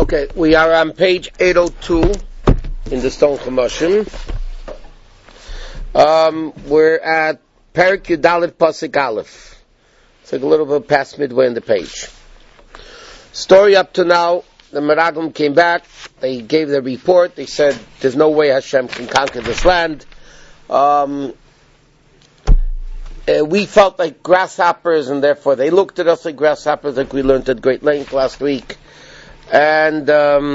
Okay, we are on page 802 in the Stone Chumashim. We're at Perek Yudalit Pasuk Aleph. It's like a little bit past midway in the page. Story up to now, the Meraglim came back, they gave their report, they said there's no way Hashem can conquer this land. We felt like grasshoppers, and therefore they looked at us like grasshoppers, like we learned at great length last week. And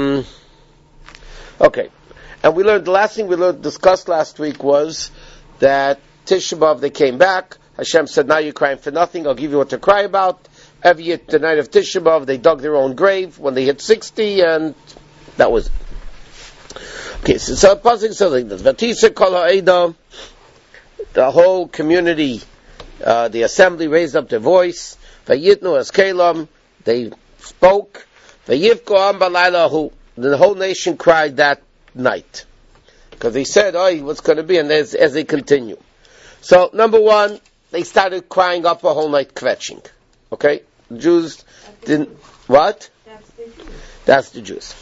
okay, and we learned, the last thing we discussed last week was that Tisha B'Av, they came back. Hashem said, now you're crying for nothing, I'll give you what to cry about. Every year, the night of Tisha B'Av, they dug their own grave when they hit 60, and that was it. Okay, so Pasuk says like this: Vatisa kol ha'eda, the whole community, the assembly raised up their voice. Vayitnu as kelam, they spoke. Vayivko am balaylahu, the whole nation cried that night because they said, "Oh, what's going to be?" And as they continue, so number one, they started crying up a whole night, kvetching. Okay, the Jews didn't what? That's the Jews.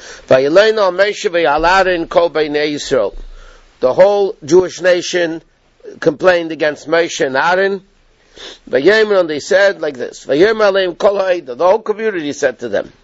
The whole Jewish nation complained against Moshe and Aaron. And they said like this: the whole community said to them,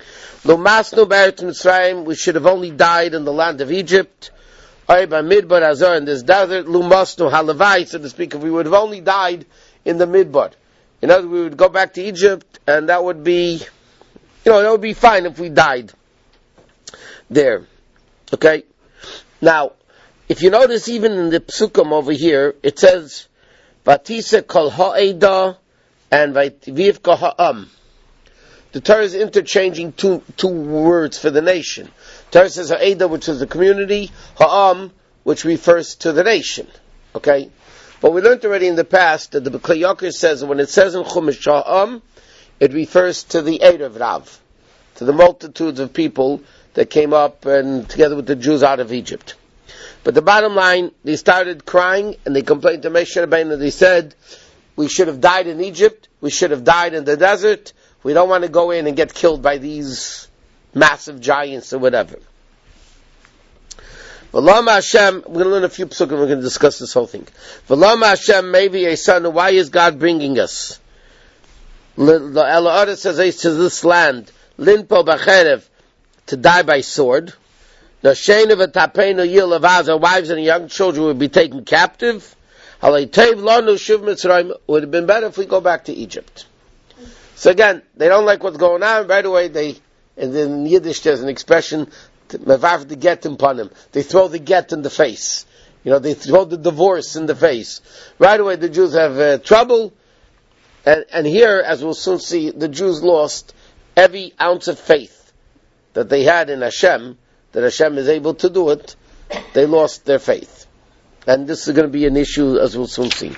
we should have only died in the land of Egypt, in this desert, so to speak, if we would have only died in the Midbar. In other words, we would go back to Egypt, and that would be, that would be fine if we died there. Okay? Now, if you notice, even in the Psukim over here, it says, Vatisa kol ha'eda and Vayivka ha'am. The Torah is interchanging two words for the nation. The Torah says ha'eda, which is the community, ha'am, which refers to the nation. Okay? But we learned already in the past that the B'Kli Yakar says, when it says in Chumash ha'am, it refers to the Erev Rav, to the multitudes of people that came up and together with the Jews out of Egypt. But the bottom line, they started crying and they complained to Moshe Rabbeinu. They said, we should have died in Egypt, we should have died in the desert, we don't want to go in and get killed by these massive giants or whatever. V'lama Hashem, we're going to learn a few psukim, we're going to discuss this whole thing. V'lama Hashem, maybe a son, why is God bringing us? The Ela says, to this land, Linpo B'cherev, to die by sword. Our wives and young children would be taken captive. Would have been better if we go back to Egypt. So again, they don't like what's going on. Right away, and in Yiddish there's an expression, the get upon him. They throw the get in the face. They throw the divorce in the face. Right away, the Jews have trouble. And here, as we'll soon see, the Jews lost every ounce of faith that they had in Hashem, that Hashem is able to do it. They lost their faith. And this is going to be an issue, as we'll soon see.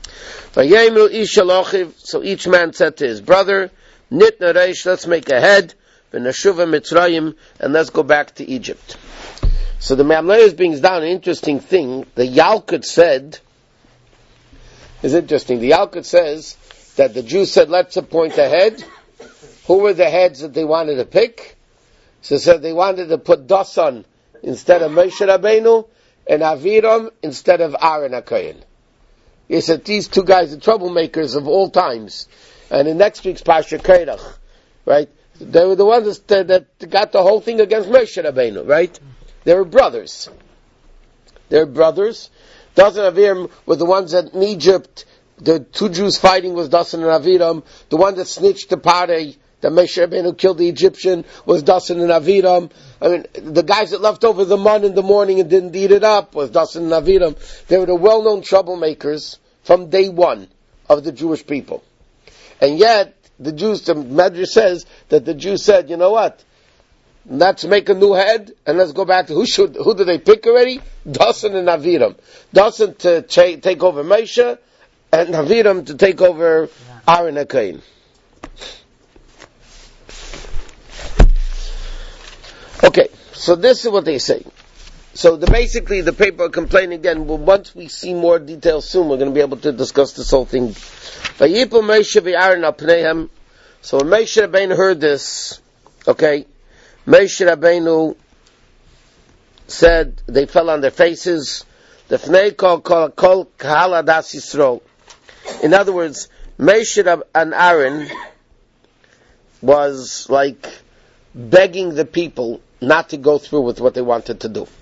So each man said to his brother, Nitna Reish, let's make a head, V'nashuva Mitzrayim, and let's go back to Egypt. So the Mamleus brings down an interesting thing. The Yalkut said, it's interesting, the Yalkut says that the Jews said, let's appoint a head. Who were the heads that they wanted to pick? So said they wanted to put Dasan instead of Moshe Rabbeinu, and Aviram instead of Aaron HaKohen. He said these two guys are troublemakers of all times. And in next week's Parsha Korach, right? They were the ones that got the whole thing against Moshe Rabbeinu, right? They were brothers. Dasan and Aviram were the ones that in Egypt, the two Jews fighting was Dasan and Aviram. The one that snitched the Parei, that Moshe Rabbeinu killed the Egyptian, was Dasan and Aviram. I mean, the guys that left over the mun in the morning and didn't eat it up was Dasan and Aviram. They were the well-known troublemakers from day one of the Jewish people. And yet, the Jews, the Medrash says, that the Jews said, you know what? Let's make a new head, and let's go back to who did they pick already? Dasan and Aviram. Dasan to take over Moshe, and Aviram to take over Aaron HaKohen. Okay, so this is what they say. So basically the paper complaining again, well, once we see more details soon, we're going to be able to discuss this whole thing. So when Moshe Rabbeinu heard this, okay, Moshe Rabbeinu said they fell on their faces. The Fnei Kol Kahal Adas Yisrael. In other words, Moshe and Aaron was like begging the people not to go through with what they wanted to do.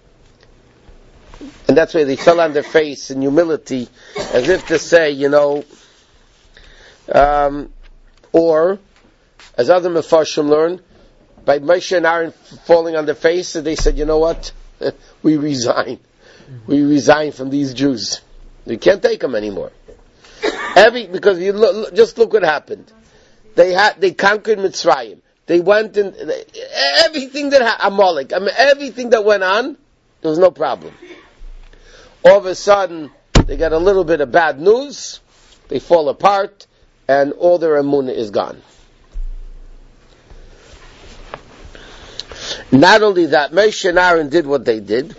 And that's why they fell on their face in humility, as if to say, or, as other Mefarshim learn, by Moshe and Aaron falling on their face, they said, you know what? We resign. We resign from these Jews. We can't take them anymore. Because just look what happened. They conquered Mitzrayim. They went in, everything that Amalek, everything that went on, there was no problem. All of a sudden, they got a little bit of bad news, they fall apart, and all their emunah is gone. Not only that, Moshe and Aaron did what they did.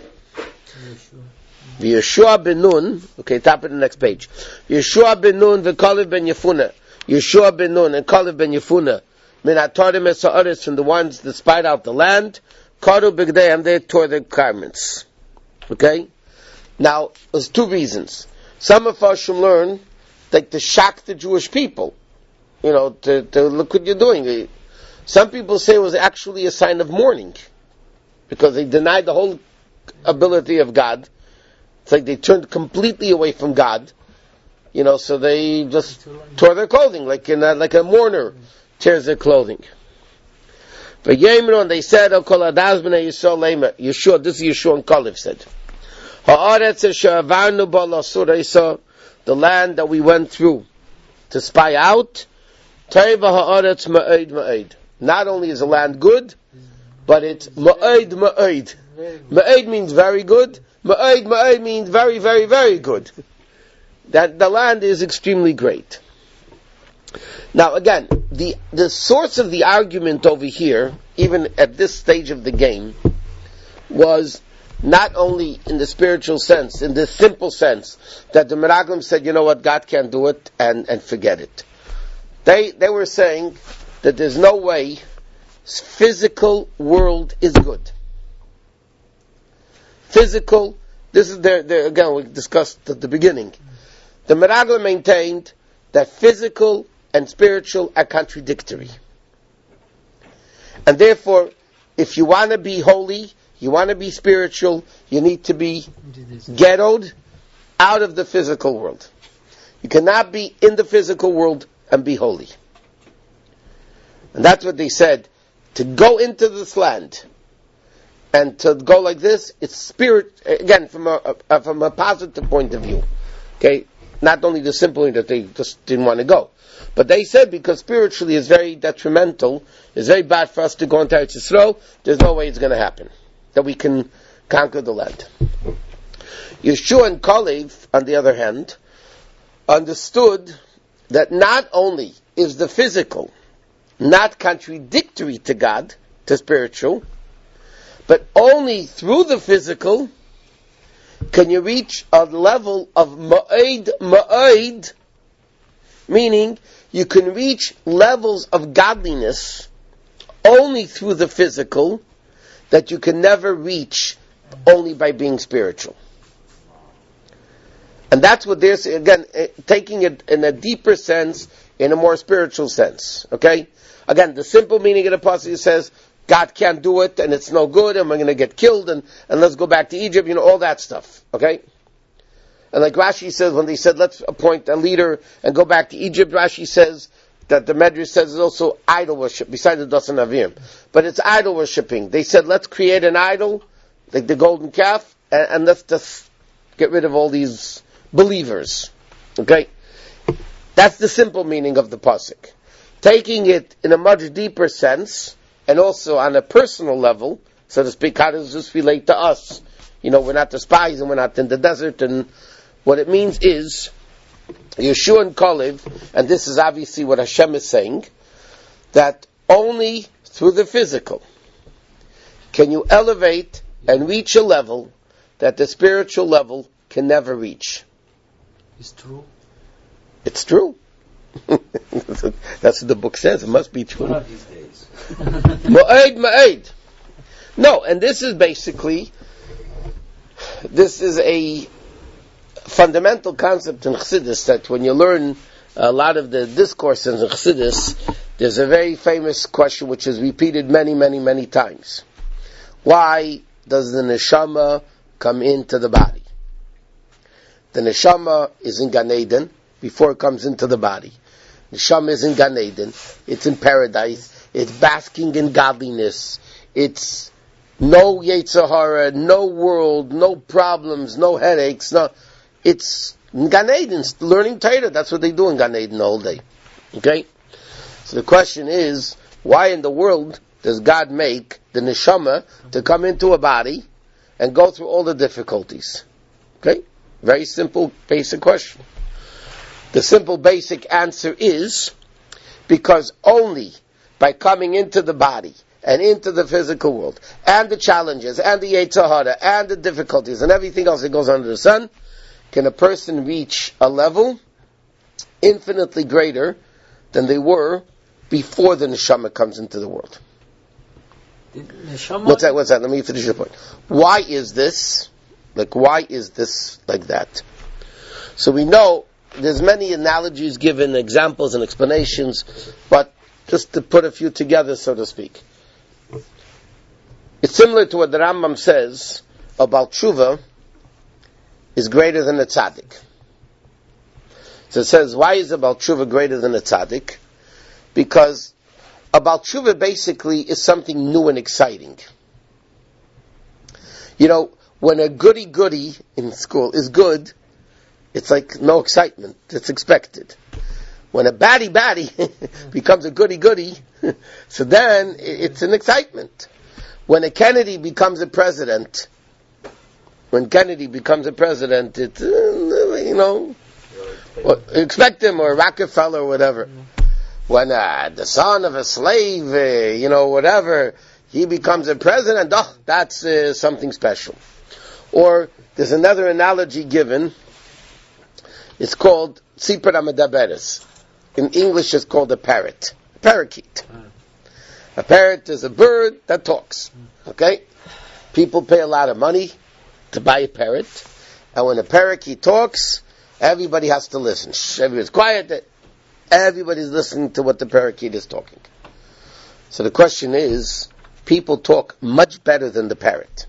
Yeshua ben Nun, okay, top of the next page. Yeshua ben Nun v'Kalev ben Yefuna. Yeshua ben Nun and Kalev ben Yefuna. Min hatarim es ha'aretz, from the ones that spied out the land. Karu b'gdeihem, they tore their garments. Okay? Now, there's two reasons. Some of us should learn, like, to shock the Jewish people. To look what you're doing. Some people say it was actually a sign of mourning, because they denied the whole ability of God. It's like they turned completely away from God. So they just tore their clothing, like a mourner tears their clothing. But Yemron, they said, Yeshua, this is Yeshua and Kalev said, the land that we went through to spy out, not only is the land good, but it's ma'id. Ma'id means very good. Ma'id means very, very, very good. That the land is extremely great. Now again, the source of the argument over here, even at this stage of the game, was not only in the spiritual sense, in the simple sense, that the Meraglim said, you know what, God can't do it, and forget it. They were saying that there's no way physical world is good. Physical, this is their again, we discussed at the beginning. The Meraglim maintained that physical and spiritual are contradictory. And therefore, if you want to be holy, you want to be spiritual, you need to be ghettoed out of the physical world. You cannot be in the physical world and be holy. And that's what they said. To go into this land and to go like this, it's spirit, again, from a positive point of view. Okay? Not only the simple thing that they just didn't want to go. But they said because spiritually it's very detrimental, it's very bad for us to go into Eretz Yisrael, there's no way it's going to happen. That we can conquer the land. Yeshua and Kalev, on the other hand, understood that not only is the physical not contradictory to God, to spiritual, but only through the physical can you reach a level of ma'id, meaning you can reach levels of godliness only through the physical that you can never reach only by being spiritual. And that's what they're saying, again, taking it in a deeper sense, in a more spiritual sense. Okay? Again, the simple meaning of the passage says, God can't do it, and it's no good, and we're going to get killed, and let's go back to Egypt, all that stuff. Okay? And like Rashi says, when they said, let's appoint a leader and go back to Egypt, Rashi says that the Medrash says it's also idol worship, besides the Dasan Avim. But it's idol worshipping. They said, let's create an idol, like the golden calf, and let's just get rid of all these believers. Okay? That's the simple meaning of the pasuk. Taking it in a much deeper sense, and also on a personal level, so to speak, how does this relate to us? We're not the spies and we're not in the desert, and what it means is, Yeshua and Kalev, and this is obviously what Hashem is saying, that only through the physical can you elevate and reach a level that the spiritual level can never reach. It's true. It's true. That's what the book says. It must be true. One of these days. Ma'ed. No, and this is a fundamental concept in Chassidus, that when you learn a lot of the discourses in Chassidus, there's a very famous question which is repeated many, many, many times. Why does the neshama come into the body? The neshama is in Gan Eden before it comes into the body. Neshama is in Gan Eden. It's in paradise. It's basking in godliness. It's no Yetzer Hara, no world, no problems, no headaches. No, it's in Gan Eden, learning Torah. That's what they do in Gan Eden the whole day. Okay? So the question is, why in the world does God make the neshama to come into a body and go through all the difficulties? Okay? Very simple, basic question. The simple, basic answer is because only by coming into the body and into the physical world and the challenges and the Yetzer Hara and the difficulties and everything else that goes under the sun can a person reach a level infinitely greater than they were before the neshama comes into the world. What's that? Let me finish the point. Why is this? Why is this like that? So we know there's many analogies given, examples and explanations, but just to put a few together, so to speak. It's similar to what the Rambam says about tshuva is greater than a tzaddik. So it says, why is about tshuva greater than a tzaddik? Because about tshuva basically is something new and exciting. You know, when a goody-goody in school is good, it's like no excitement. It's expected. When a baddie becomes a goody-goody, so then it's an excitement. When a Kennedy becomes a president, it's, expect him, or Rockefeller, or whatever. When the son of a slave, whatever, he becomes a president, that's something special. Or there's another analogy given. It's called Tzipor HaMedaberes. In English, it's called a parrot, a parakeet. A parrot is a bird that talks. Okay, people pay a lot of money to buy a parrot, and when a parakeet talks, everybody has to listen. Everybody's quiet. Everybody's listening to what the parakeet is talking. So the question is, people talk much better than the parrot.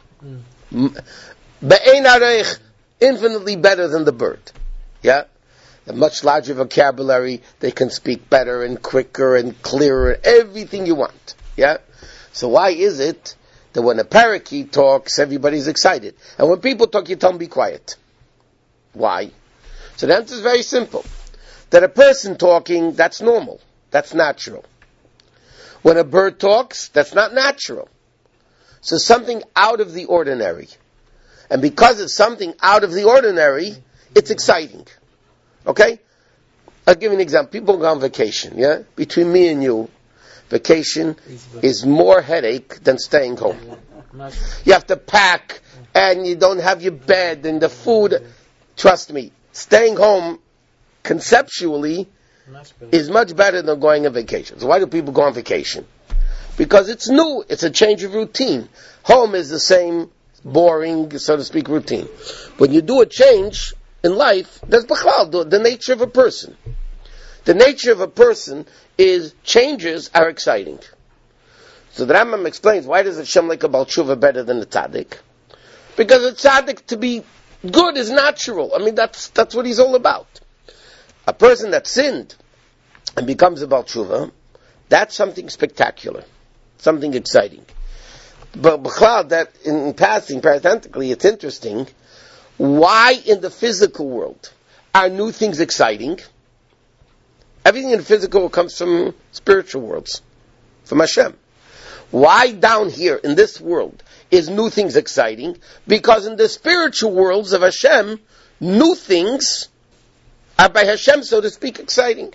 Infinitely better than the bird. Yeah? A much larger vocabulary, they can speak better and quicker and clearer, everything you want. Yeah? So why is it that when a parakeet talks, everybody's excited? And when people talk, you tell them be quiet. Why? So the answer is very simple. That a person talking, that's normal. That's natural. When a bird talks, that's not natural. So something out of the ordinary. And because it's something out of the ordinary, it's exciting. Okay? I'll give you an example. People go on vacation, yeah? Between me and you, vacation is more headache than staying home. You have to pack, and you don't have your bed, and the food. Trust me, staying home, conceptually, is much better than going on vacation. So why do people go on vacation? Because it's new. It's a change of routine. Home is the same boring, so to speak, routine. When you do a change in life, that's the nature of a person. The nature of a person is changes are exciting. So the Rambam explains, why does Hashem like a Baal Tshuva better than the tzaddik? Because a tzaddik, to be good, is natural. I mean, that's what he's all about. A person that sinned and becomes a Baal Tshuva, that's something spectacular, something exciting. But that in passing, parenthetically, it's interesting. Why in the physical world are new things exciting? Everything in the physical world comes from spiritual worlds, from Hashem. Why down here in this world is new things exciting? Because in the spiritual worlds of Hashem, new things are by Hashem, so to speak, exciting.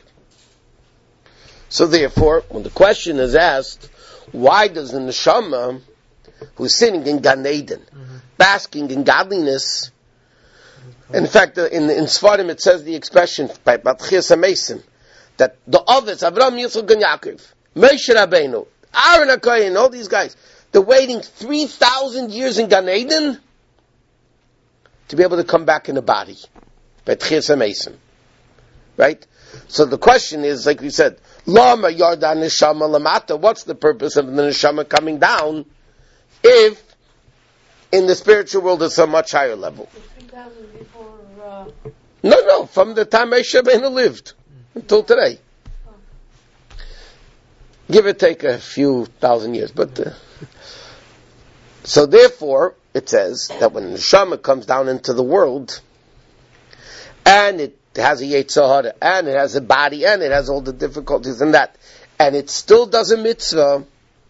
So therefore, when the question is asked, why does the neshama, who's sitting in Gan Eden, basking in godliness, in fact, in Sfarim it says the expression by Batchias HaMesim, that the Ovis, Avraham, Yitzchak, and Yaakov, Moshe Rabbeinu, Aaron HaKohen, all these guys, they're waiting 3,000 years in Gan Eden to be able to come back in the body. Betchias HaMesim. Right? So the question is, like we said, Lama Yardan Neshama Lamata, what's the purpose of the Neshama coming down if in the spiritual world it's a much higher level? 3,000 before... No, from the time Moshe Rabbeinu lived until today. Give or take a few thousand years. But so therefore, it says that when the Neshama comes down into the world, and it has a Yetzer Hara, and it has a body, and it has all the difficulties and that, and it still does a mitzvah,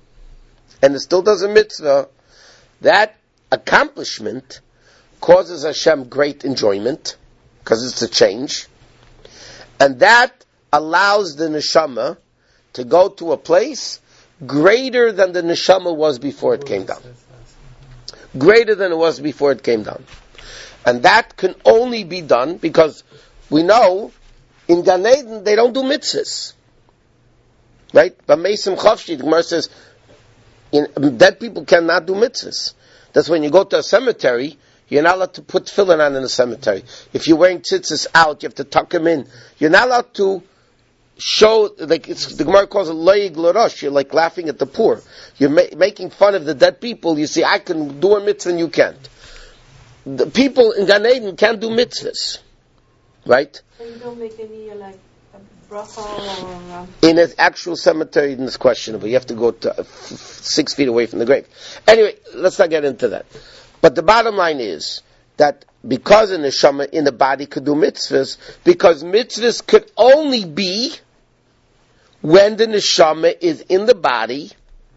that accomplishment causes Hashem great enjoyment, because it's a change, and that allows the neshama to go to a place greater than the neshama was before it came down. Greater than it was before it came down. And that can only be done because we know in Gan Eden they don't do mitzvahs. Right? But Mesim Chavshi, the Gemara says, dead people cannot do mitzvahs. That's when you go to a cemetery, you're not allowed to put tefillin on in the cemetery. If you're wearing tzitzis out, you have to tuck them in. You're not allowed to show, like the Gemara calls it loig l'rosh. You're like laughing at the poor. You're making fun of the dead people. You say, I can do a mitzvah and you can't. The people in Gan Eden can't do mitzvahs. Right? So you don't make any, like, a bracha or... In an actual cemetery, it's questionable. You have to go to 6 feet away from the grave. Anyway, let's not get into that. But the bottom line is that because a neshama in the body could do mitzvahs, because mitzvahs could only be when the neshama is in the body,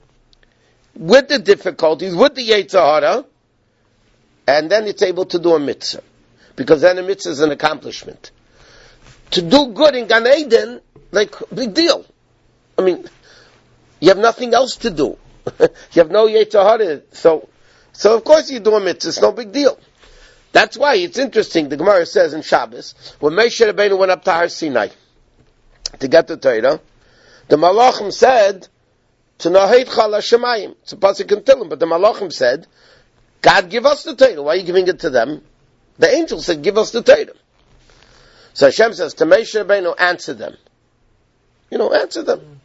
with the difficulties, with the Yetzer Hara, and then it's able to do a mitzvah. Because then a mitzvah is an accomplishment. To do good in Gan Eden, like, big deal. I mean, you have nothing else to do. You have no Yetzer Hara, so of course you do a mitzvah, it's no big deal. That's why it's interesting, the Gemara says in Shabbos, when Moshe Rabbeinu went up to Har Sinai to get the Torah, the Malachim said, to Naheitcha L'Shamayim. It's a pasuk in Tehillim, but the Malachim said, God give us the Torah. Why are you giving it to them? The angel said, give us the Torah. So Hashem says, to Moshe Rabbeinu, answer them. Answer them.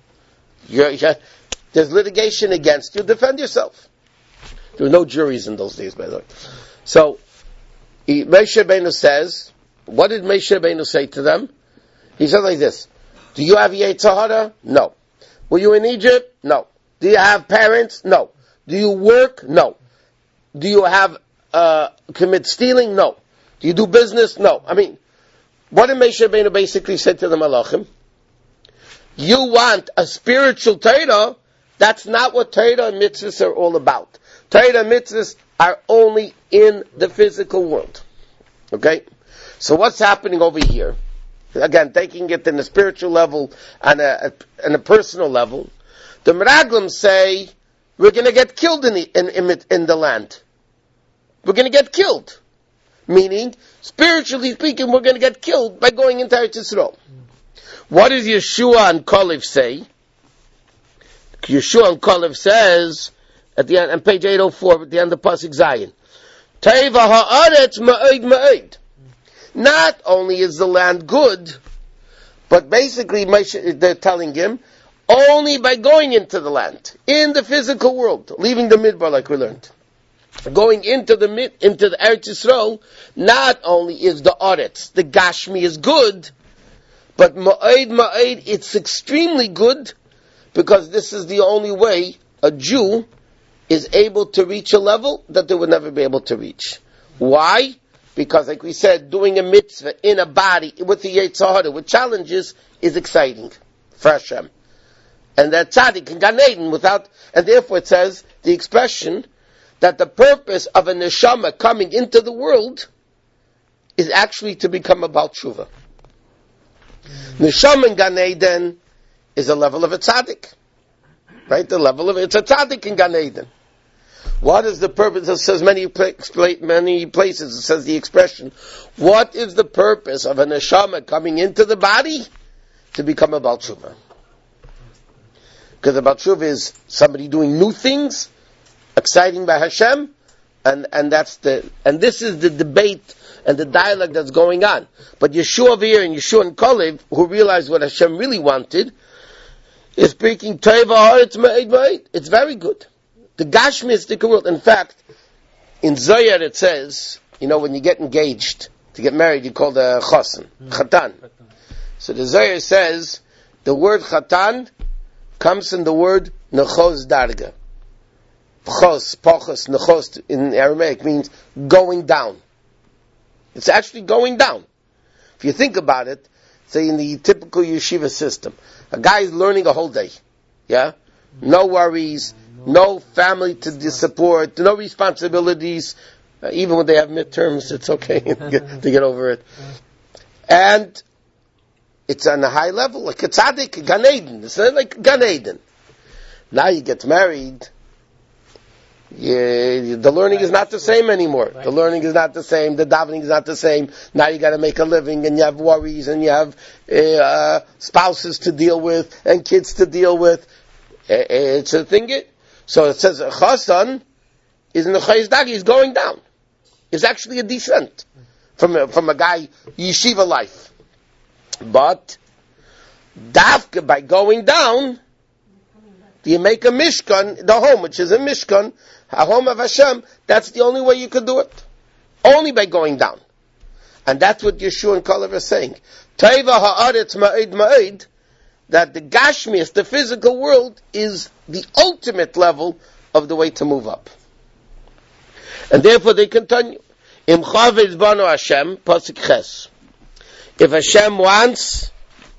There's litigation against you, defend yourself. There were no juries in those days, by the way. So, Moshe Rabbeinu says, what did Moshe Rabbeinu say to them? He said like this, do you have Yetzer Hara? No. Were you in Egypt? No. Do you have parents? No. Do you work? No. Do you have, commit stealing? No. Do you do business? No. I mean, what did Moshe Rabbeinu basically say to the Malachim? You want a spiritual Torah? That's not what Torah and mitzvahs are all about. Torah and mitzvahs are only in the physical world. Okay? So what's happening over here? Again, taking it in a spiritual level and a personal level. The Meraglim say, we're going to get killed in the land. We're going to get killed. Meaning, spiritually speaking, we're going to get killed by going into Eretz Yisrael. What does Yeshua and Kalev say? Yeshua and Kalev says, at the end, on page 804, at the end of Pasuk Zayin, Teva ha'aretz ma'od ma'od. Not only is the land good, but basically they're telling him, only by going into the land, in the physical world, leaving the midbar like we learned, going into the Eretz Yisrael, not only is the aretz, the Gashmi is good, but ma'od ma'od, it's extremely good, because this is the only way a Jew is able to reach a level that they would never be able to reach. Why? Because, like we said, doing a mitzvah in a body with the Yetzer Hara, with challenges, is exciting for Hashem. And that tzaddik in Gan Eden and therefore it says, the expression, that the purpose of a neshama coming into the world is actually to become a Baal Tshuva. Neshama in Gan Eden is a level of a tzaddik. Right? The level of it's a tzaddik in Gan Eden. What is the purpose? It says many places, it says the expression, what is the purpose of a neshama coming into the body? To become a Baal Tshuva. Because the Baal Tshuva is somebody doing new things, exciting by Hashem, and this is the debate and the dialogue that's going on. But Yeshua over here and Yeshua and Kalev, who realized what Hashem really wanted, is speaking Teva Haaretz Ma'id Ma'id. It's very good. The Gashmistic world. In fact, in Zohar it says, when you get engaged to get married, you call the Chosan, Chatan. So the Zohar says the word Chatan comes from the word Nechos Darga. Chos, Pochos, Nechos in Aramaic means going down. It's actually going down. If you think about it, say in the typical yeshiva system, a guy is learning a whole day. Yeah? No worries, no family to support, no responsibilities. Even when they have midterms, it's okay to get over it. And it's on a high level, like a tzaddik, a Gan Eden. It's not like Gan Eden. Now you get married, the learning is not the same anymore. The learning is not the same. The davening is not the same. Now you got to make a living, and you have worries, and you have spouses to deal with, and kids to deal with. It's a thing. So it says Chasan is in the Chayzdagi. He's going down. It's actually a descent from a guy yeshiva life. But Dafka, by going down, you make a Mishkan, the home, which is a Mishkan, a home of Hashem. That's the only way you could do it. Only by going down. And that's what Yeshua and Kalev are saying. Teva ha'aretz ma'id ma'id, that the Gashmias, the physical world, is the ultimate level of the way to move up. And therefore they continue. Im chavez bano Hashem, pasuk ches. If Hashem wants,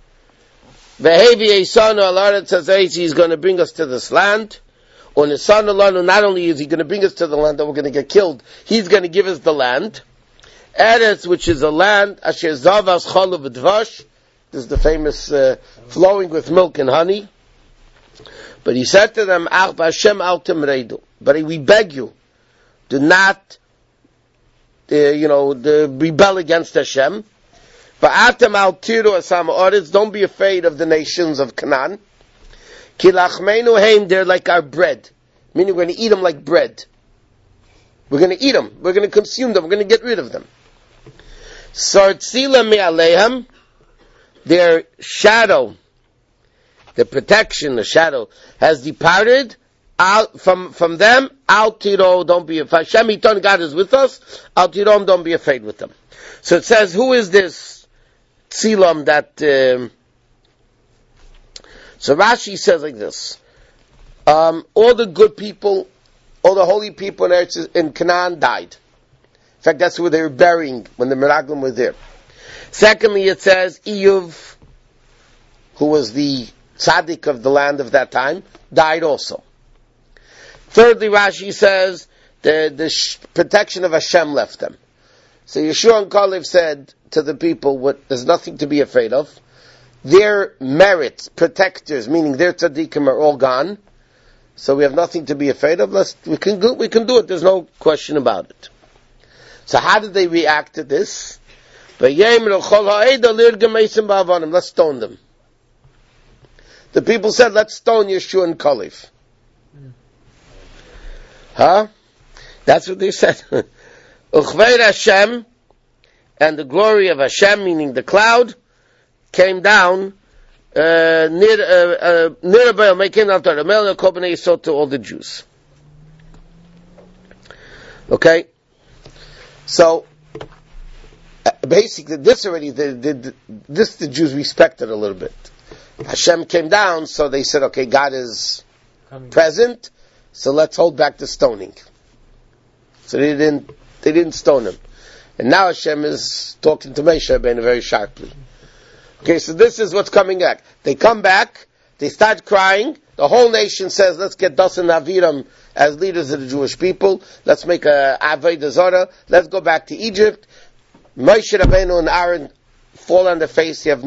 he's going to bring us to this land. On his son alone, not only is he going to bring us to the land that we're going to get killed, he's going to give us the land. Eretz, which is a land, Asher Zavas Chalav V'Dvash. This is the famous flowing with milk and honey. But he said to them, Ach Hashem al timreidu. But we beg you, do not, rebel against Hashem. Don't be afraid of the nations of Canaan. They're like our bread. Meaning we're going to eat them like bread. We're going to eat them. We're going to consume them. We're going to get rid of them. Their shadow, the protection, the shadow, has departed out from them. Don't be afraid. Hashem Yiton, God is with us. Don't be afraid with them. So it says, who is this Tzilam that, so Rashi says like this, all the good people, all the holy people in Canaan died. In fact, that's where they were burying when the Meraglim were there. Secondly, it says, Iyuv, who was the tzaddik of the land of that time, died also. Thirdly, Rashi says, the protection of Hashem left them. So Yeshua and Kalev said to the people, there's nothing to be afraid of. Their merits, protectors, meaning their tzaddikim, are all gone. So we have nothing to be afraid of. We can do it. There's no question about it. So how did they react to this? Let's stone them. The people said, let's stone Yeshua and Kalev. Huh? That's what they said. Uchvei Hashem, and the glory of Hashem, meaning the cloud, came down to all the Jews. Okay? So, basically, this already, the Jews respected a little bit. Hashem came down, so they said, okay, God is present, so let's hold back the stoning. So they didn't stone him. And now Hashem is talking to Moshe Rabbeinu very sharply. Okay, so this is what's coming back. They come back, they start crying, the whole nation says, let's get Dasan Aviram as leaders of the Jewish people, let's make a Avodah Zarah, let's go back to Egypt. Moshe Rabbeinu and Aaron fall on their face, they have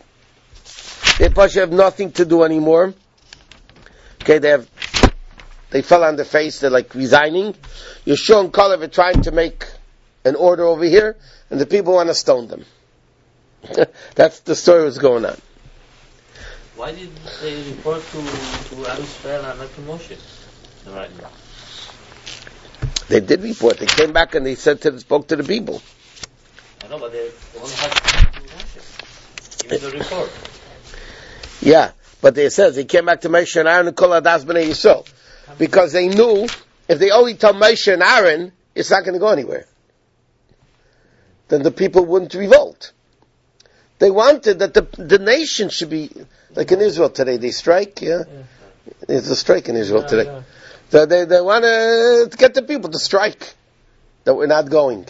nothing to do anymore. Okay, they fell on their face, they're like resigning. Yeshua and Kalev are trying to make an order over here, and the people want to stone them. That's the story that's going on. Why did they report to Am Yisrael and not to Moshe? Right now. They did report. They came back and they spoke to the people. I know, but they only had to Moshe. Give the report. Yeah, but they says they came back to Moshe and Aaron and Kol Adas B'nai Yisrael because they knew if they only tell Moshe and Aaron, it's not going to go anywhere. Then the people wouldn't revolt. They wanted that the nation should be like in Israel today. They strike. Yeah. There's a strike in Israel today. Yeah. So they want to get the people to strike that we're not going.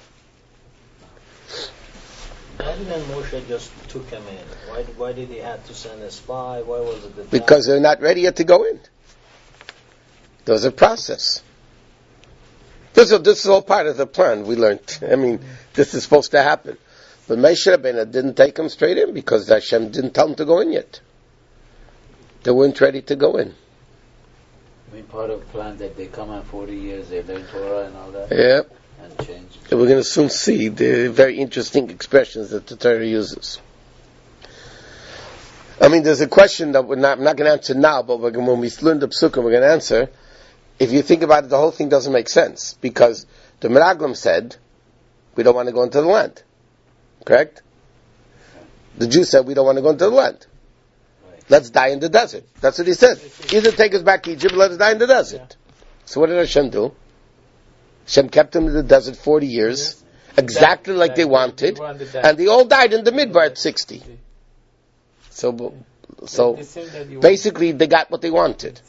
Why didn't Moshe just took him in? Why did he have to send a spy? Why was it because they're not ready yet to go in. There's a process. This is all part of the plan we learned. I mean, this is supposed to happen. But Moshe Rabbeinu didn't take him straight in because Hashem didn't tell him to go in yet. They weren't ready to go in. I mean, part of the plan that they come on 40 years, they learn Torah and all that. Yeah. And change. So we're going to soon see the very interesting expressions that the Torah uses. I mean, there's a question that I'm not going to answer now, but when we learn the Psukim, we're going to answer. If you think about it, the whole thing doesn't make sense. Because the Meraglim said, we don't want to go into the land. Correct? The Jews said, we don't want to go into the land. Right. Let's die in the desert. That's what he said. Either take us back to Egypt, or let us die in the desert. Yeah. So what did Hashem do? Hashem kept them in the desert 40 years, exactly like they wanted, and they all died in the midbar at 60. So basically they got what they wanted.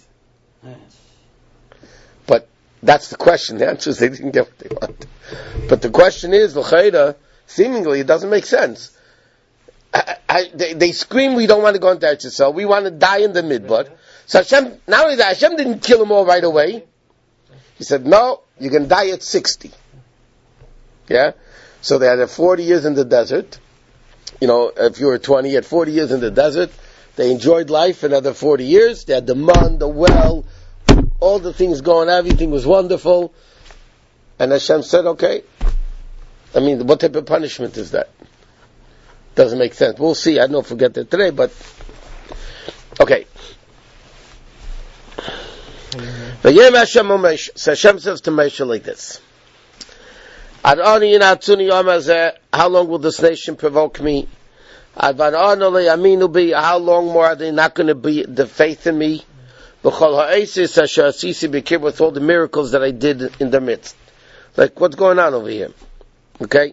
But that's the question. The answer is they didn't get what they wanted. But the question is, l'chayda, seemingly it doesn't make sense. They scream, we don't want to go into Eretz Yisrael, we want to die in the midbar. So Hashem, not only that, Hashem didn't kill them all right away. He said, no, you're going to die at 60. Yeah? So they had 40 years in the desert. You know, if you were 20, you had 40 years in the desert. They enjoyed life another 40 years. They had the man, the well, all the things going, everything was wonderful. And Hashem said, okay. I mean, what type of punishment is that? Doesn't make sense. We'll see. I don't know if we'll get there today, but okay. So Hashem says to Moshe like this. How long will this nation provoke me? How long more are they not going to be the faith in me? With all the miracles that I did in their midst. Like, what's going on over here? Okay?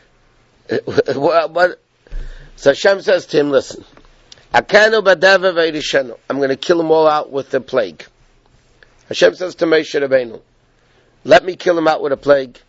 So Hashem says to him, listen, I'm going to kill them all out with the plague. Hashem says to Moshe Rabbeinu, let me kill them out with a plague.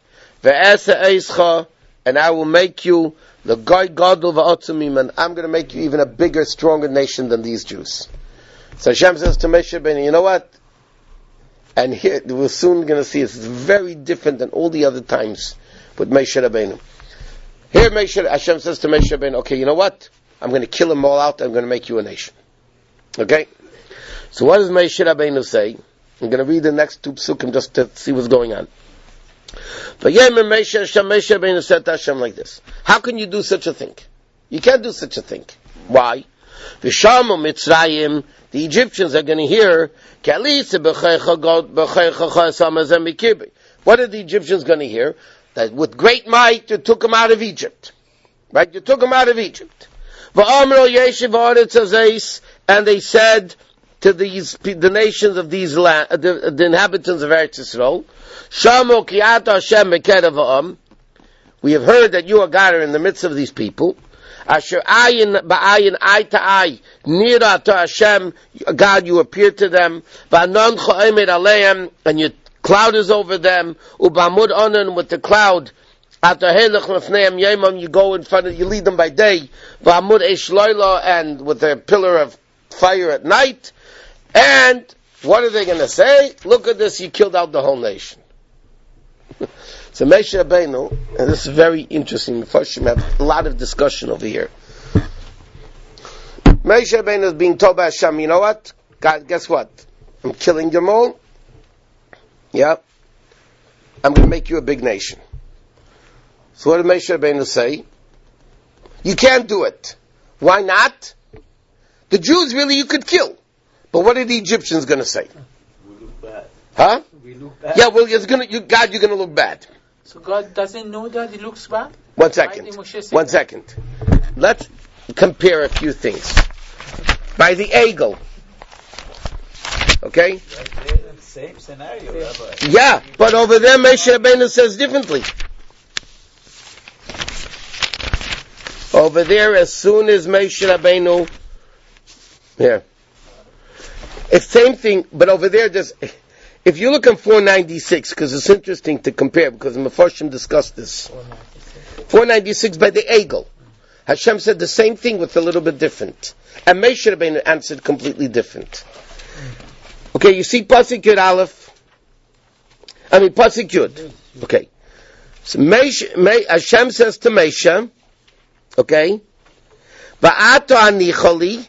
And I will make you the goy gadol va'otzumim, and I'm going to make you even a bigger, stronger nation than these Jews. So Hashem says to Moshe Rabbeinu, you know what? And here, we're soon going to see it's very different than all the other times with Moshe Rabbeinu. Here Hashem says to Moshe Rabbeinu, okay, you know what? I'm going to kill them all out, I'm going to make you a nation. Okay? So what does Moshe Rabbeinu say? I'm going to read the next two psukim just to see what's going on. But Moshe Rabbeinu said to Hashem like this, how can you do such a thing? You can't do such a thing. Why? V'shamu Mitzrayim, the Egyptians are going to hear, what are the Egyptians going to hear? That with great might you took them out of Egypt. Right? You took them out of Egypt. And they said to the nations of these land, the inhabitants of Eretz Yisrael, Shamu Kiyata Hashem Bekedav Ha'am. We have heard that you are God in the midst of these people. Asher ayin ba'ayin eye to eye, nira to Hashem, God, you appear to them. Va'anon cho'emed aleim, and your cloud is over them. Ubamud onan, with the cloud. Atahelech lefneim yemam, you go in front of, you lead them by day. Va'amud eish loila, and with a pillar of fire at night. And what are they going to say? Look at this, you killed out the whole nation. So Moshe Rabbeinu, and this is very interesting, first we have a lot of discussion over here. Moshe Rabbeinu is being told by Hashem, you know what? God, guess what? I'm killing them all. Yeah. I'm going to make you a big nation. So what did Moshe Rabbeinu say? You can't do it. Why not? The Jews really you could kill. But what are the Egyptians going to say? We look bad. Huh? We look bad. Yeah, well, you're going to look bad. So God doesn't know that it looks bad? 1 second. 1 second. Let's compare a few things. By the Egel. Okay? Same scenario, Rabbi. Yeah, but over there Moshe Rabbeinu says differently. Over there, as soon as Moshe Rabbeinu, here, it's same thing, but over there, if you look in 496, because it's interesting to compare, because the Mefarshim discussed this. 496 by the Egel. Hashem said the same thing with a little bit different. And Moshe Rabbeinu answered completely different. Okay, you see Pasuk Yud Aleph? Pasuk Yud. Okay. So Hashem says to Moshe, okay, Va'ato anicholi,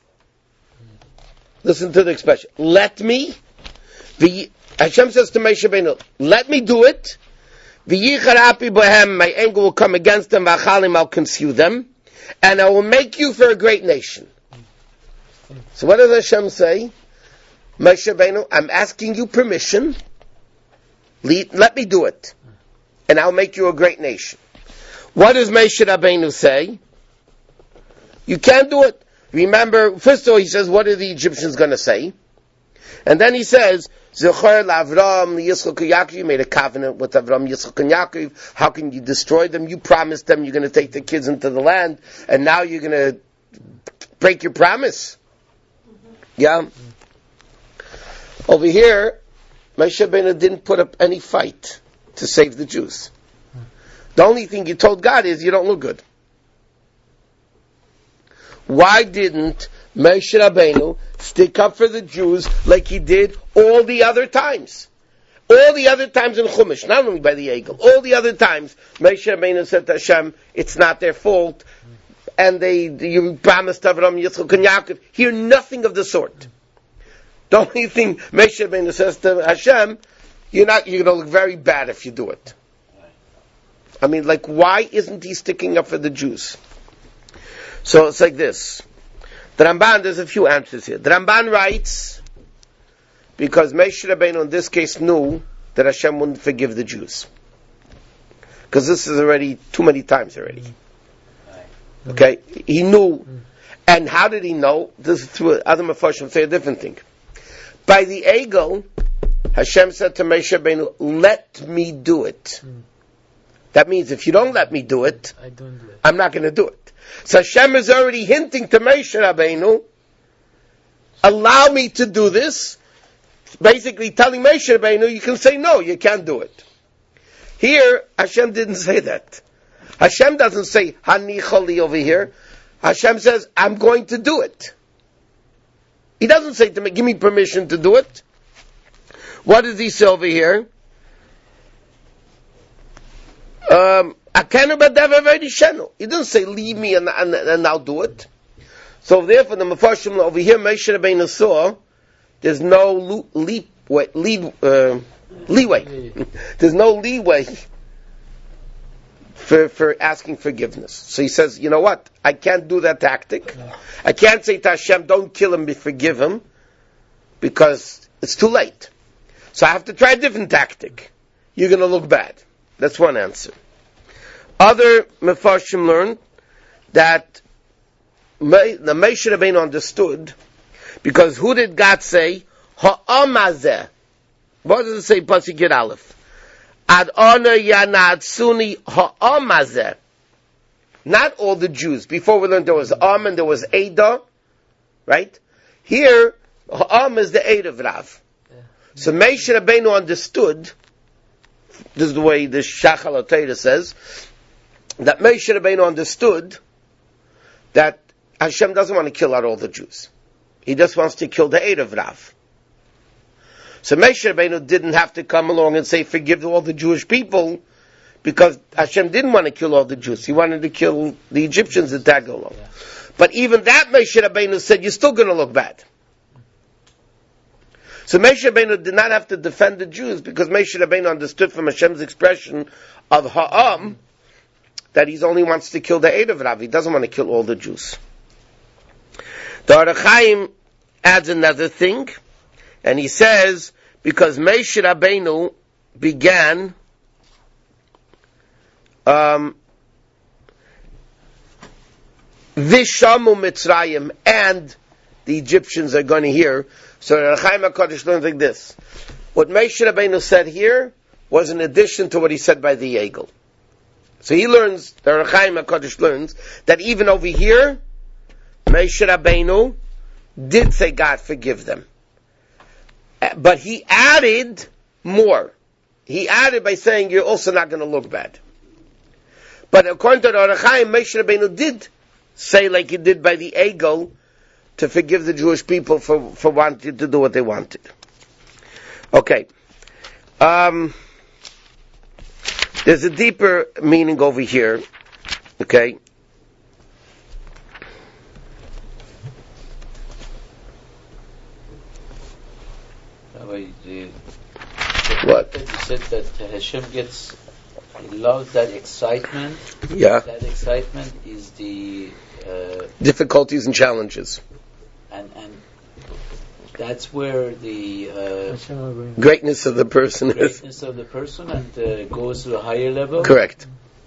listen to the expression, let me, Hashem says to Moshe Rabbeinu, let me do it, v'yicharapi bohem, my anger will come against them, v'achalim, I'll consume them, and I will make you for a great nation. So what does Hashem say? Moshe Rabbeinu, I'm asking you permission, let me do it, and I'll make you a great nation. What does Moshe Rabbeinu say? You can't do it. Remember, first of all, he says, what are the Egyptians going to say? And then he says, Zechor l'Avram, Yitzchak and Yaakov, you made a covenant with Avram, Yitzchak and Yaakov. How can you destroy them? You promised them you're going to take the kids into the land, and now you're going to break your promise. Yeah? Over here, Moshe Rabbeinu didn't put up any fight to save the Jews. The only thing you told God is you don't look good. Why didn't Moshe Rabbeinu stick up for the Jews like he did all the other times? All the other times in Chumash, not only by the Egel, all the other times, Moshe Rabbeinu said to Hashem, it's not their fault, and you promised Avram, Yitzchak, and Yaakov. Here, nothing of the sort. The only thing Moshe Rabbeinu says to Hashem, you're going to look very bad if you do it. Why isn't he sticking up for the Jews? So it's like this. The Ramban, there's a few answers here. The Ramban writes, because Moshe Rabbeinu in this case knew that Hashem wouldn't forgive the Jews. Because this is already too many times already. Okay? He knew. And how did he know? This is through other Mefarshim say a different thing. By the Egel, Hashem said to Moshe Rabbeinu, let me do it. That means if you don't let me do it, I'm not going to do it. So Hashem is already hinting to Moshe Rabbeinu, allow me to do this, basically telling Moshe Rabbeinu, you can say no, you can't do it. Here, Hashem didn't say that. Hashem doesn't say, Hanichali over here. Hashem says, I'm going to do it. He doesn't say to me, give me permission to do it. What does he say over here? He didn't say, leave me and I'll do it. So therefore, the Mefarshim over here, Moshe Rabbeinu saw, there's no leeway. There's no leeway for asking forgiveness. So he says, you know what? I can't do that tactic. I can't say to Hashem, don't kill him, forgive him, because it's too late. So I have to try a different tactic. You're going to look bad. That's one answer. Other Mefarshim learned that the Moshe Rabbeinu understood, because who did God say? Ha'amazeh. What does it say? Pasuk Yud Aleph. Ad ona yanatsuni ha'amazeh. Not all the Jews. Before we learned there was Am and there was Ada, right? Here, Ha'am is the Eid of Rav. So Moshe Rabbeinu understood, this is the way the Shachal HaTorah says, that Moshe Rabbeinu understood that Hashem doesn't want to kill out all the Jews. He just wants to kill the Eid of Rav. So Moshe Rabbeinu didn't have to come along and say, forgive all the Jewish people, because Hashem didn't want to kill all the Jews. He wanted to kill the Egyptians that tag along. Yeah. But even that Moshe Rabbeinu said, you're still going to look bad. So Moshe Rabbeinu did not have to defend the Jews, because Moshe Rabbeinu understood from Hashem's expression of Ha'am that he only wants to kill the Eid of Rav. He doesn't want to kill all the Jews. The Or HaChaim adds another thing, and he says, because Moshe Rabbeinu began Vishamu Mitzrayim, and the Egyptians are going to hear. So the Or HaChaim HaKadosh learns like this. What Moshe Rabbeinu said here was in addition to what he said by the Egel. So he learns, the Or HaChaim HaKadosh learns, that even over here, Moshe Rabbeinu did say, God, forgive them. But he added more. He added by saying, you're also not going to look bad. But according to the Or HaChaim, Moshe Rabbeinu did say, like he did by the Egel, to forgive the Jewish people for wanting to do what they wanted. Okay. There's a deeper meaning over here. Okay. What? You said that Hashem loves that excitement. Yeah. That excitement is the difficulties and challenges. And that's where the greatness of the person is. Greatness of the person and goes to a higher level. Correct.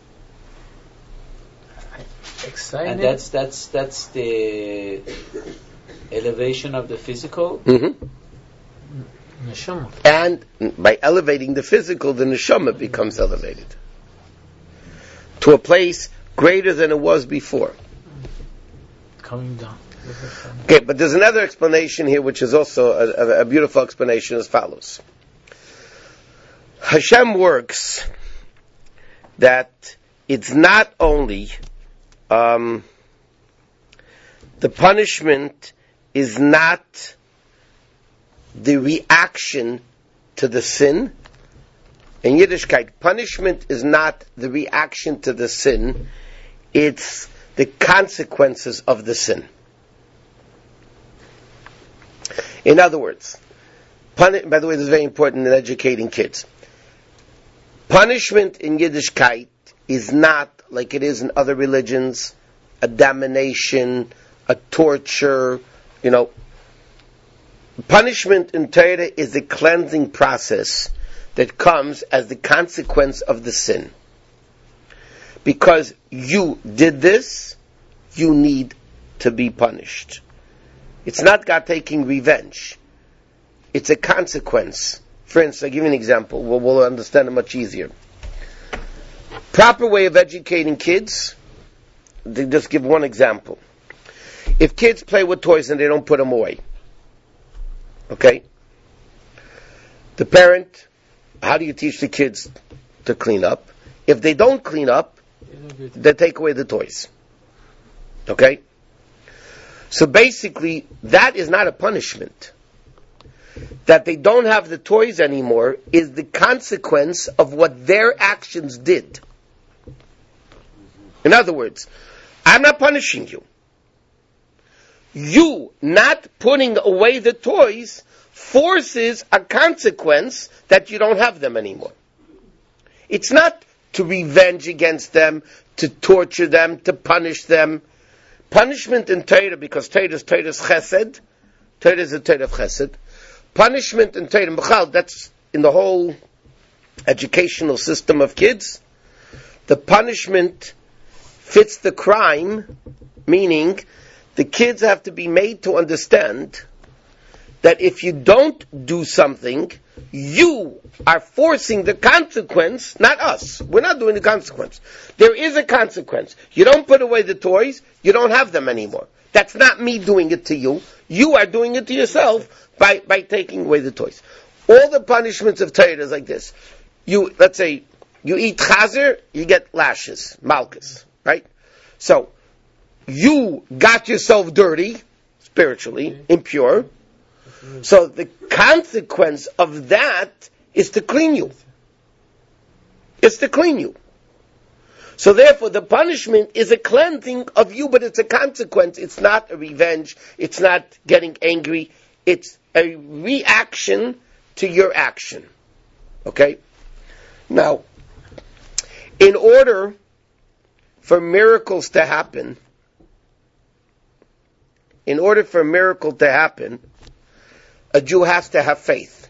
Exciting. And that's the elevation of the physical. Mm-hmm. Neshama. And by elevating the physical, the neshama becomes elevated to a place greater than it was before. Coming down. Okay, but there's another explanation here, which is also a beautiful explanation as follows. Hashem works that it's not only the punishment is not the reaction to the sin. In Yiddishkeit, punishment is not the reaction to the sin, it's the consequences of the sin. In other words, by the way, this is very important in educating kids. Punishment in Yiddishkeit is not, like it is in other religions, a damnation, a torture, Punishment in Torah is the cleansing process that comes as the consequence of the sin. Because you did this, you need to be punished. It's not God taking revenge. It's a consequence. For instance, I'll give you an example. We'll understand it much easier. Proper way of educating kids, they just give one example. If kids play with toys and they don't put them away, okay? The parent, how do you teach the kids to clean up? If they don't clean up, they take away the toys. Okay? So basically, that is not a punishment. That they don't have the toys anymore is the consequence of what their actions did. In other words, I'm not punishing you. You not putting away the toys forces a consequence that you don't have them anymore. It's not to revenge against them, to torture them, to punish them. Punishment in Torah, because Torah is chesed. Torah is a Torah of chesed. Punishment in Torah, Michal, that's in the whole educational system of kids. The punishment fits the crime, meaning the kids have to be made to understand that if you don't do something, you are forcing the consequence, not us. We're not doing the consequence. There is a consequence. You don't put away the toys, you don't have them anymore. That's not me doing it to you. You are doing it to yourself by taking away the toys. All the punishments of Torah is like this. Let's say, you eat chazer, you get lashes, malchus, right? So, you got yourself dirty, spiritually, impure. So the consequence of that is to clean you. It's to clean you. So therefore the punishment is a cleansing of you, but it's a consequence. It's not a revenge. It's not getting angry. It's a reaction to your action. Okay? Now, in order for miracles to happen, in order for a miracle to happen, a Jew has to have faith.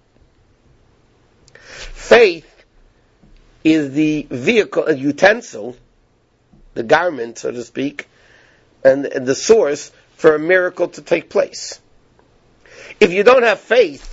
Faith is the vehicle, a utensil, the garment, so to speak, and the source for a miracle to take place. If you don't have faith,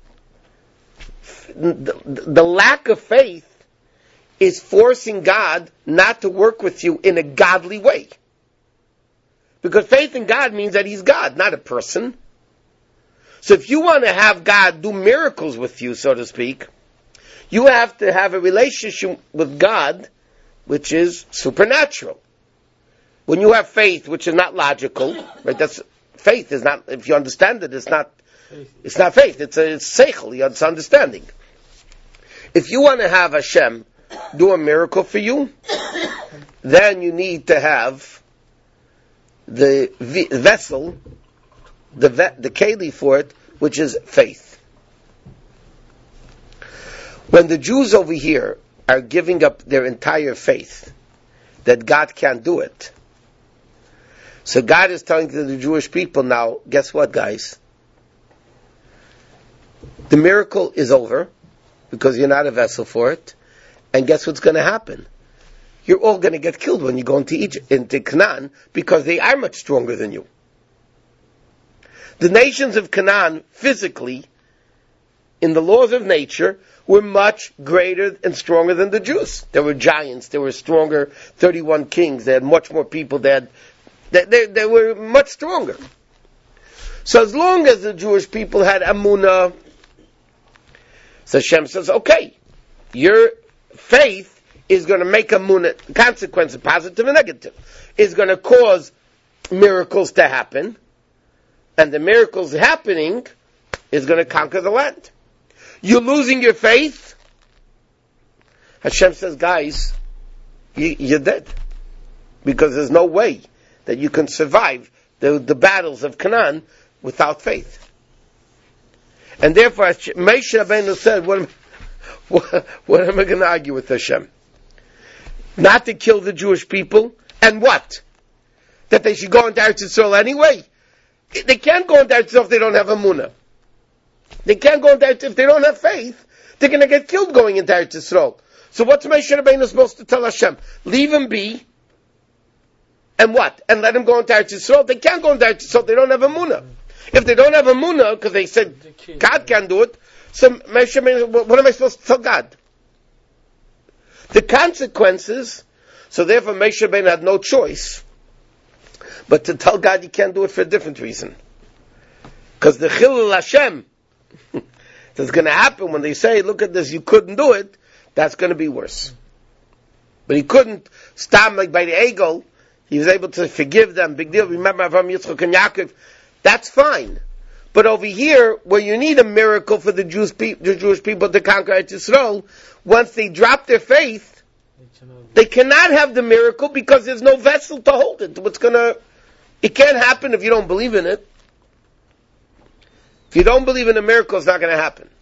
the lack of faith is forcing God not to work with you in a godly way. Because faith in God means that He's God, not a person. So if you want to have God do miracles with you, so to speak, you have to have a relationship with God which is supernatural. When you have faith which is not logical, right? That's faith is not, if you understand it, it's not faith, it's seichel, it's understanding. If you want to have Hashem do a miracle for you, then you need to have the vessel, the keli for it, which is faith. When the Jews over here are giving up their entire faith that God can't do it, so God is telling to the Jewish people now, guess what, guys? The miracle is over because you're not a vessel for it, and guess what's going to happen? You're all going to get killed when you go into Egypt, into Canaan, because they are much stronger than you. The nations of Canaan, physically, in the laws of nature, were much greater and stronger than the Jews. There were giants, there were stronger 31 kings, they had much more people, they were much stronger. So as long as the Jewish people had Amunah, so Hashem says, okay, your faith is going to make Amunah, consequences, positive and negative, is going to cause miracles to happen, and the miracles happening is going to conquer the land. You're losing your faith. Hashem says, guys, you're dead. Because there's no way that you can survive the battles of Canaan without faith. And therefore, Moshe Rabbeinu said, what am I going to argue with Hashem? Not to kill the Jewish people, and what? That they should go into Eretz Yisrael anyway? They can't go into Eretz Yisrael if they don't have Amunah. They can't go into Eretz if they don't have faith. They're going to get killed going into Eretz Yisrael. So what's Moshe Rabbeinu supposed to tell Hashem? Leave him be, and what? And let him go into Eretz Yisrael? They can't go into Eretz Yisrael, they don't have Amunah. If they don't have Amunah, because they said God can't do it, so Moshe Rabbeinu, what am I supposed to tell God? The consequences, so therefore Moshe Rabbeinu had no choice but to tell God he can't do it for a different reason. Because the Chilul Hashem that's going to happen when they say, look at this, you couldn't do it, that's going to be worse. But he couldn't stop like by the Egel, he was able to forgive them, big deal, remember Avraham, Yitzchak and Yaakov, that's fine. But over here, where you need a miracle for the Jewish people to conquer Eretz Yisrael, once they drop their faith, they cannot have the miracle because there's no vessel to hold it. It can't happen if you don't believe in it. If you don't believe in a miracle, it's not going to happen.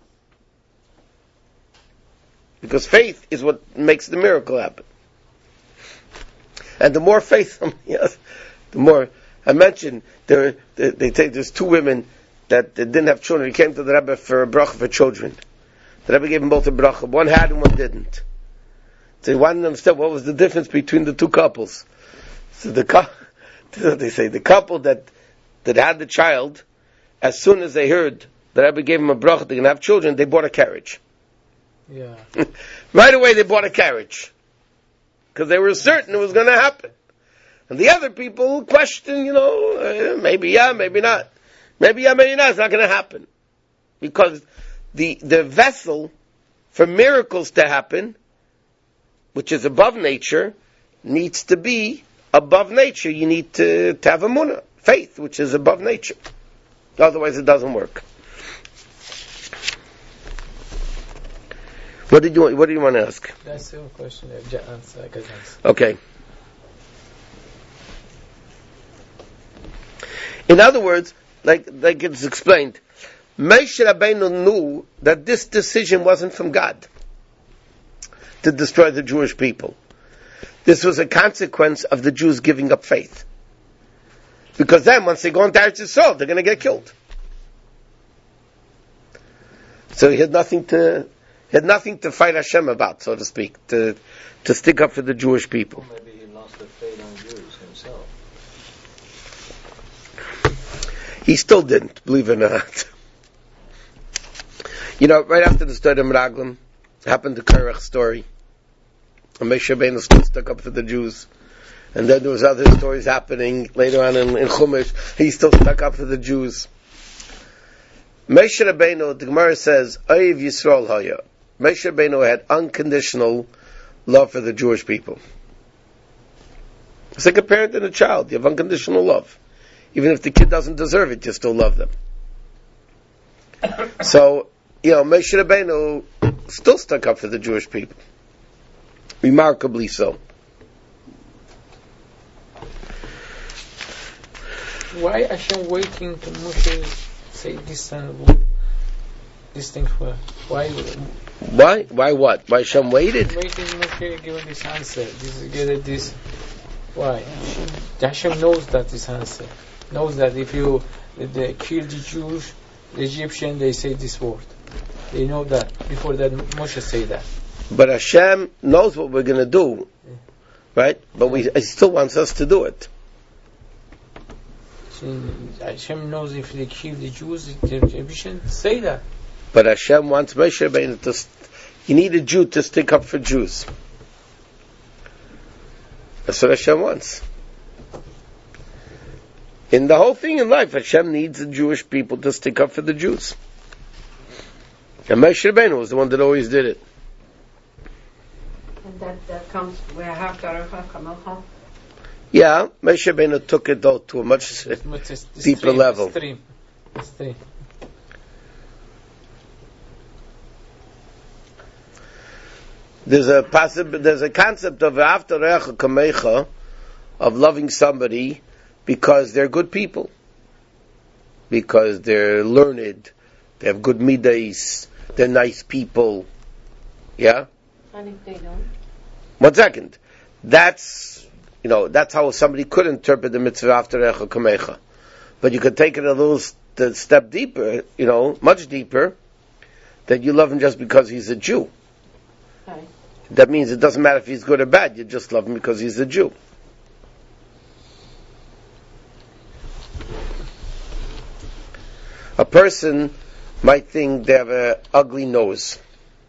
Because faith is what makes the miracle happen. And the more faith, yes, the more, I mentioned, there's two women that didn't have children. They came to the Rebbe for a bracha for children. The Rebbe gave them both a bracha. One had and one didn't. So he wanted to understand what was the difference between the two couples. So they say the couple that had the child, as soon as they heard that Rebbe gave them a bracha, they're going to have children, they bought a carriage. Yeah. Right away they bought a carriage. Because they were certain it was going to happen. And the other people questioned, maybe yeah, maybe not. Maybe yeah, maybe not, it's not going to happen. Because the vessel for miracles to happen, which is above nature, needs to be above nature. You need to have Amunah, faith, which is above nature. Otherwise it doesn't work. What do you want to ask? That's your question. I can answer. Okay. In other words, like it's explained, Moshe Rabbeinu knew that this decision wasn't from God to destroy the Jewish people. This was a consequence of the Jews giving up faith. Because then, once they go into Eretz Yisrael, they're going to get killed. So he had nothing to fight Hashem about, so to speak, to stick up for the Jewish people. Maybe he lost the faith on Jews himself. He still didn't, believe it or not. Right after the story of Meraglim, happened the Korach's story. And Moshe Rabbeinu still stuck up for the Jews. And then there was other stories happening later on in Chumash. He still stuck up for the Jews. Moshe Rabbeinu, the Gemara says, Oyev Yisrael Haya. Moshe Rabbeinu had unconditional love for the Jewish people. It's like a parent and a child. You have unconditional love. Even if the kid doesn't deserve it, you still love them. So, Moshe Rabbeinu still stuck up for the Jewish people. Remarkably so. Why Hashem waiting to Moshe say this thing for? Why? Why what? Why Hashem waited? Waiting Moshe give this answer. This. Why? Hashem knows that this answer. Knows that if you kill the Jews, the Egyptians, they say this word. They know that before that Moshe say that. But Hashem knows what we're going to do, right? But He still wants us to do it. Hashem knows if they kill the Jews, the Egyptians say that. But Hashem wants Moshe Rabbeinu to. You need a Jew to stick up for Jews. That's what Hashem wants. In the whole thing in life, Hashem needs the Jewish people to stick up for the Jews. And Moshe Rabbeinu was the one that always did it. And that comes where Hakarecha. Yeah, Moshe Rabbeinu took it though to a much deeper level. Extreme. There's a concept of after Recha Kamecha, of loving somebody because they're good people, because they're learned, they have good midas, they're nice people. Yeah. And if they don't? 1 second. That's how somebody could interpret the mitzvah after Recha Kamecha. But you could take it a little step deeper, much deeper, that you love him just because he's a Jew. Okay. That means it doesn't matter if he's good or bad, you just love him because he's a Jew. A person might think they have an ugly nose.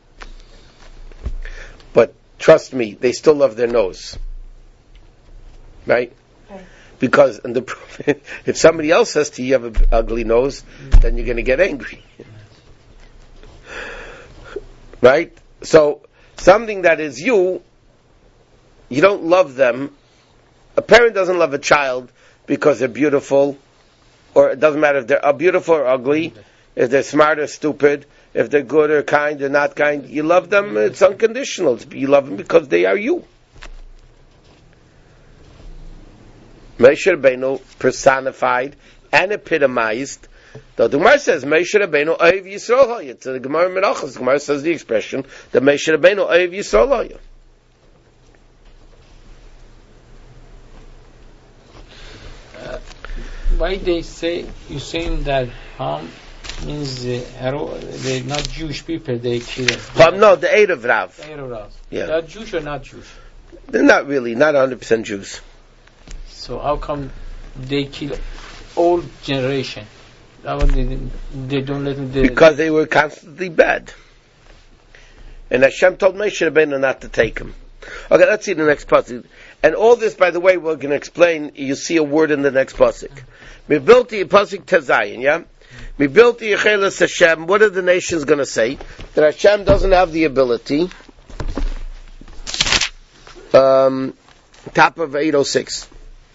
But trust me, they still love their nose. Right? Okay. Because if somebody else says to you have an ugly nose, then you're going to get angry. Right? So, something that is you don't love them. A parent doesn't love a child because they're beautiful, or it doesn't matter if they're beautiful or ugly, if they're smart or stupid, if they're good or kind or not kind. You love them, it's unconditional. You love them because they are you. Moshe Rabbeinu personified and epitomized. The Gemara says Moshe Rabbeinu Oyev Yisrael Haya. It's the Gemara Menachos. The Gemara says the expression that Moshe Rabbeinu Oyev Yisrael Haya. Why they say you saying that Ham means they're not Jewish people? They kill them. No, the Erev Rav. Yeah. They are Jewish or not Jewish? They're not really, not 100% Jews. So how come they kill all generation? They don't let them. Because they were constantly bad. And Hashem told Moshe Rabbeinu not to take him. Okay, let's see the next pasuk. And all this, by the way, we're going to explain. You see a word in the next pasuk. Mibilti pasuk Tezayin, yeah. Mibilti Yechelas Hashem. What are the nations going to say? That Hashem doesn't have the ability. Top of 806.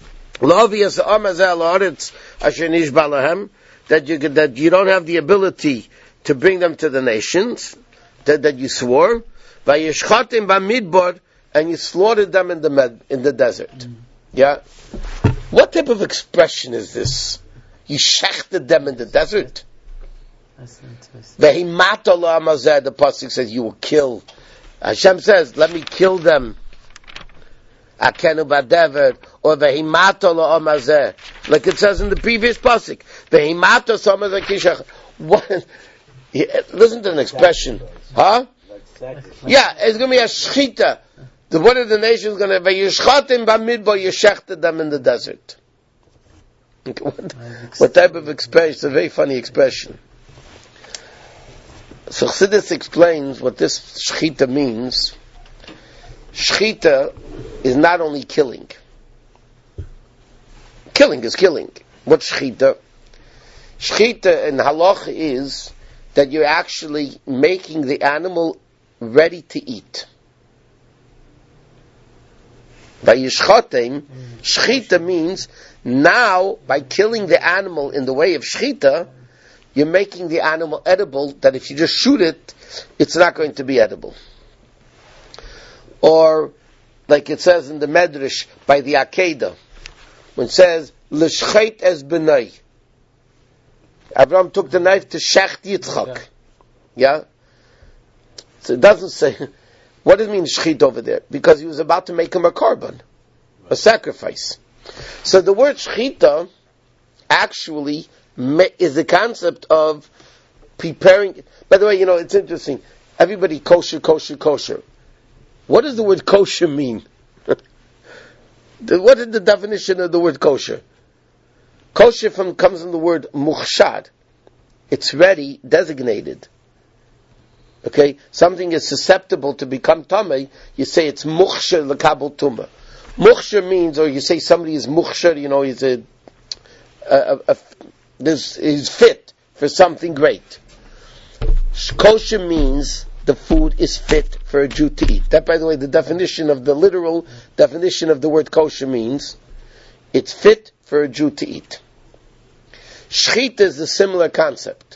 That you don't have the ability to bring them to the nations that you swore. And you slaughtered them in the desert. Yeah? What type of expression is this? You shechted them in the desert? That's interesting. The pasuk says you will kill. Hashem says, let me kill them. Akenu badever or vehimato la'om hazeh, like it says in the previous pasuk, vehimato sama zakishach. What? Listen to an expression, huh? Yeah, it's going to be a shchita. One of the nations is going to be yishchatim b'midbar, you shechted them in the desert. What type of expression? It's a very funny expression. So Chassidus explains what this shchita means. Shchita is not only killing. Killing is killing. What's shchita? Shchita in halach is that you're actually making the animal ready to eat. Vayishchatem, shchita means now by killing the animal in the way of shchita, you're making the animal edible, that if you just shoot it, it's not going to be edible. Or, like it says in the Medrash by the Akedah, when it says, L'shchet es b'nai. Abraham took the knife to shecht Yitzchak. Yeah? So it doesn't say, what does it mean shchit over there? Because he was about to make him a korban, a sacrifice. So the word shchita actually is the concept of preparing. By the way, it's interesting. Everybody kosher. What does the word kosher mean? What is the definition of the word kosher? Kosher comes from the word mukhshad. It's ready, designated. Okay? Something is susceptible to become tamei, you say it's mukhshar l'kabel tumah. Mukhshar means, or you say somebody is mukhshar, he's fit for something great. Kosher means the food is fit for a Jew to eat. That, by the way, the literal definition of the word kosher means it's fit for a Jew to eat. Shchita is a similar concept.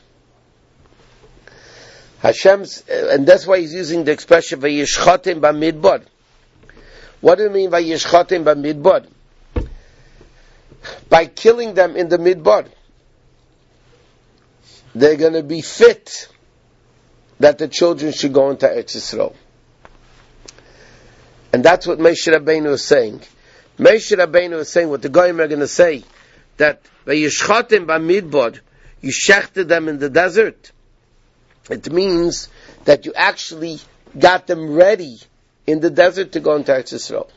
Hashem's, and that's why he's using the expression vayishchatim b'midbar. What do you mean vayishchatim b'midbar? By killing them in the midbar, they're going to be fit that the children should go into Eretz Yisrael. And that's what Moshe Rabbeinu is saying. Moshe Rabbeinu is saying what the Goyim are going to say, that vayishchatim b'midbar, you shechted them in the desert. It means that you actually got them ready in the desert to go into Eretz Yisrael.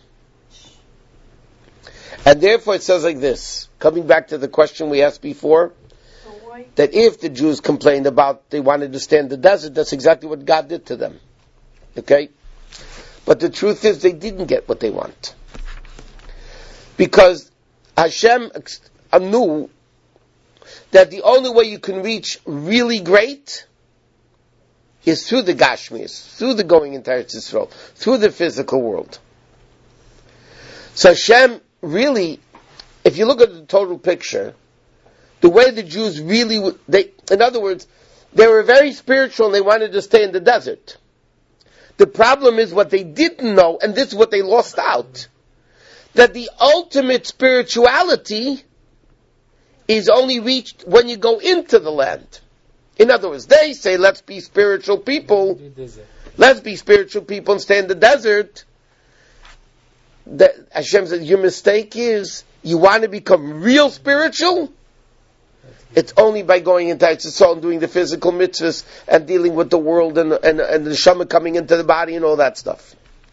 And therefore it says like this, coming back to the question we asked before, that if the Jews complained about they wanted to stay in the desert, that's exactly what God did to them. Okay? But the truth is they didn't get what they want. Because Hashem knew that the only way you can reach really great is through the Gashmis, through the going into Eretz Yisrael, through the physical world. So Hashem really, if you look at the total picture, the way the Jews really, in other words, they were very spiritual and they wanted to stay in the desert. The problem is what they didn't know, and this is what they lost out, that the ultimate spirituality is only reached when you go into the land. In other words, they say, let's be spiritual people. Let's be spiritual people and stay in the desert. Hashem said, your mistake is, you want to become real spiritual? It's only by going into Eretz Yisrael and doing the physical mitzvahs and dealing with the world and the Shema coming into the body and all that stuff.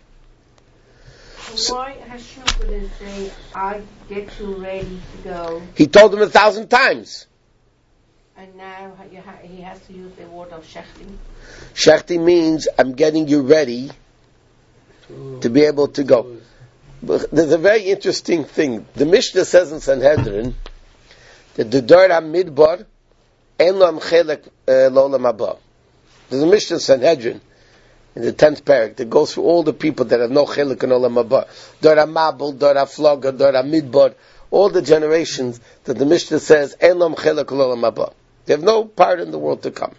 So why Hashem wouldn't say, I get you ready to go? He told them 1,000 times. And now he has to use the word of shechting. Shechting means I'm getting you ready to be able to go. But there's a very interesting thing. The Mishnah says in Sanhedrin that the Dor HaMidbar en lam chelek l'olam haba. There's a Mishnah in Sanhedrin in the 10th parak that goes through all the people that have no chelek in olam haba. Dor HaMabul, Dor HaFloga, Dor HaMidbar, all the generations that the Mishnah says en lam chelek l'olam haba. They have no part in the world to come.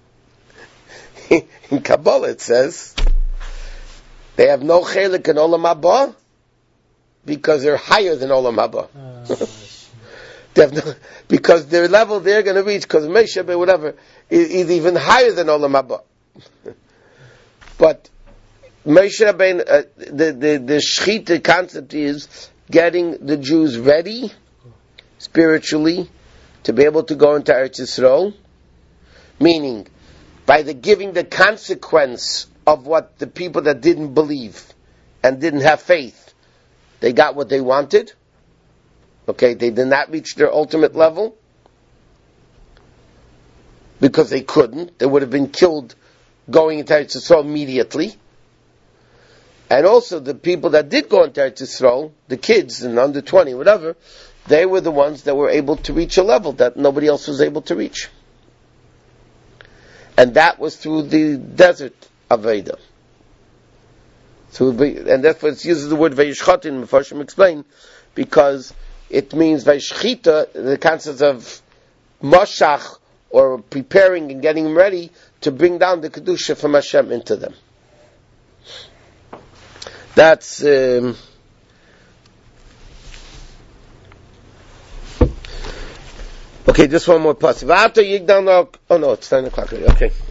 In Kabbalah it says they have no chelik in Olam Haba because they're higher than Olam Haba. They have no, because their level they're going to reach, because Moshe, whatever, is even higher than Olam Haba. But Moshe Rabbeinu, the shchita concept is getting the Jews ready spiritually to be able to go into Eretz Yisrael, meaning by the giving the consequence of what the people that didn't believe and didn't have faith, they got what they wanted. Okay, they did not reach their ultimate level because they couldn't. They would have been killed going into Eretz Yisrael immediately. And also the people that did go into Eretz Yisrael, the kids and under 20, whatever, they were the ones that were able to reach a level that nobody else was able to reach. And that was through the desert Aveda. And that's why it uses the word Vayishchatin, Mefarshim explain, because it means Vayishchita, the concept of Mashach, or preparing and getting them ready to bring down the Kedusha from Hashem into them. That's okay, just one more plus. Oh no, it's 9 o'clock already. Okay.